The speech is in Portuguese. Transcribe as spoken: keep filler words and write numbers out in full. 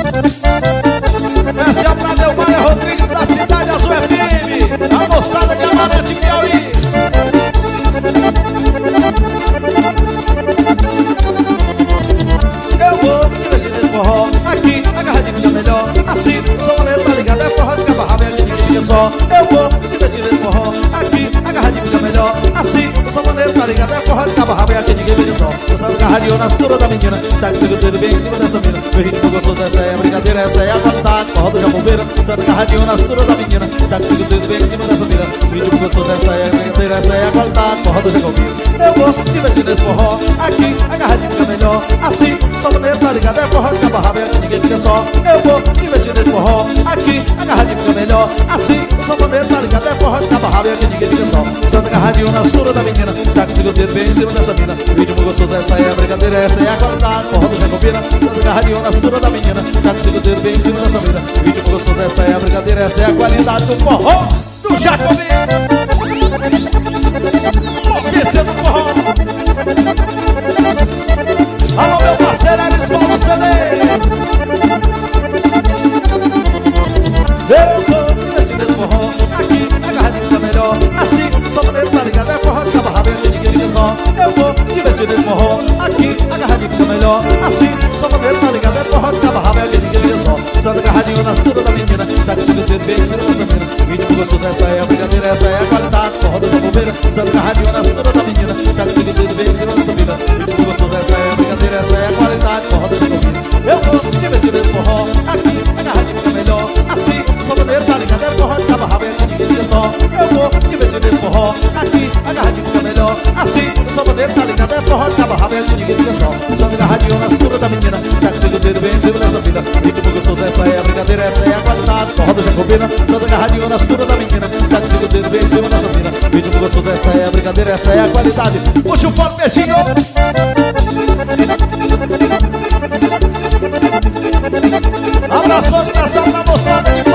Essa é a pra Delmaia Rodrigues da Cidade Azul F M, a moçada de Amarante Piauí. Eu vou investir nesse forró, aqui, agarradinho é melhor. Assim, sou maneiro, tá ligado? É forró de cabo rabo, é que ninguém liga só. Eu vou investir nesse forró, aqui, agarradinho é melhor. Assim, sou maneiro, tá ligado? É forró de cabo rabo, é que ninguém liga só. Dançando agarradinho na cintura da menina, tá com seu dedo bem em cima dessa mina. Meu ritmo gostoso, essa é a brincadeira, essa é a qualidade. Forró do Jambobeira, dançando agarradinho na cintura da menina, tá com seu dedo bem em cima dessa mina. Meu ritmo gostoso, essa é a brincadeira, essa é a qualidade. Forró do Jambobeira. Eu vou investir nesse forró, aqui, agarradinho é melhor. Assim, sou maneiro, tá ligado? É forró de cabo rabo, é que ninguém liga só. Eu vou investir nesse forró, aqui, agarradinho é melhor. Assim, sou maneiro, tá ligado? É forró de cabo rabo, é que ninguém liga só. Dançando agarradinho na cintura da menina, tá com seu dedo bem em cima dessa mina. Meu ritmo gostoso, essa é a brincadeira, essa é a qualidade. Forró do Jacobina, dançando agarradinho na cintura da menina, tá com seu dedo bem em cima dessa mina. Meu ritmo gostoso, essa é a brincadeira, essa é a qualidade do forró do Jacobina. Descendo o forró. Alô, meu parceiro, eles falam C Ds. Eu vou investir nesse forró, aqui, agarradinho tá melhor. Assim, só maneiro, tá ligado? É forró de cabo rabo, é que ninguém liga só. Eu vou investir nesse forró, aqui, agarradinho tá melhor. Assim, só maneiro, tá ligado? É forró de cabo rabo, é que ninguém liga só. Só agarradinho na cintura da menina, tá com o dedo bem em cima dessa mina. Ritmo gostoso, essa é a brincadeira, essa é a qualidade. Forró do Jambobeira, só agarradinho na cintura da menina, tá com o dedo bem em cima dessa mina. Ritmo gostoso, essa é a brincadeira, essa é a qualidade. Forró do Jambobeira. Eu vou investir nesse forró, aqui, agarradinho tá melhor. Assim, só maneiro, tá ligado? É forró de cabo rabo, é que ninguém liga só. Eu vou investir nesse forró, aqui, agarradinho tá melhor. Assim, só maneiro, tá ligado? É forró de cabo rabo, é que ninguém liga só. Só agarradinho na cintura da menina, tá com o dedo bem em cima dessa mina. Ritmo gostoso, essa é a brincadeira, essa é a qualidade. Forró do Jacobina, só agarradinho na cintura da menina, tá com o dedo bem em cima dessa mina. Ritmo gostoso, essa é a brincadeira, essa é a qualidade. Puxa o pau, beijinho. Abraços pra essa moçada de